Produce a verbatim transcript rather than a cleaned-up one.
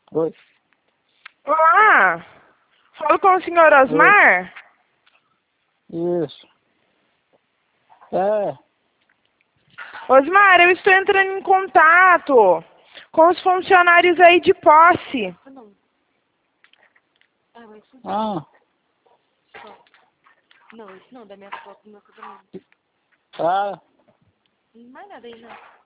Oi. Olá, falo com o senhor Osmar? Isso. É. Osmar, eu estou entrando em contato com os funcionários aí de posse. Ah. Não, isso não, da minha foto do meu casamento. Tá. Não mais nada aí, não.